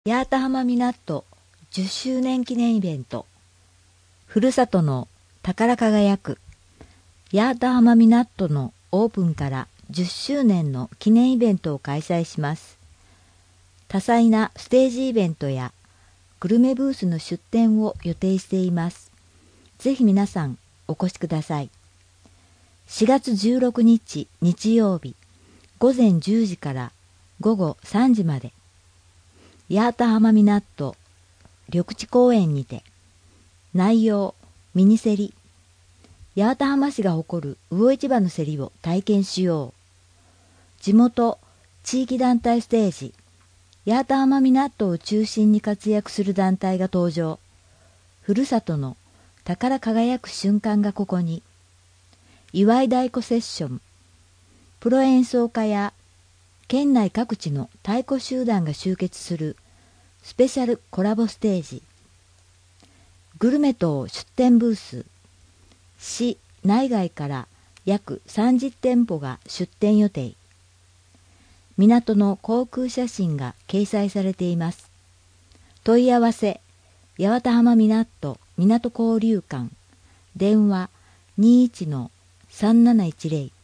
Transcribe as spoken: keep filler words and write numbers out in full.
八幡浜港じゅっしゅうねん記念イベント、ふるさとの宝輝く八幡浜港のオープンからじゅっしゅうねんの記念イベントを開催します。多彩なステージイベントやグルメブースの出店を予定しています。ぜひ皆さんお越しください。しがつじゅうろくにち日曜日、ごぜんじゅうじからごごさんじまで、八幡浜港緑地公園にて、内容ミニ競り、八幡浜市が誇る魚市場の競りを体験しよう。地元地域団体ステージ、八幡浜港を中心に活躍する団体が登場。ふるさとの宝輝く瞬間がここに。祝い太鼓セッション、プロ演奏家や県内各地の太鼓集団が集結するスペシャルコラボステージ、グルメ等出店ブース、市内外から約さんじゅってんぽが出店予定。港の航空写真が掲載されています。問い合わせ、八幡浜港港交流館、電話 にじゅういちのさんなないちぜろ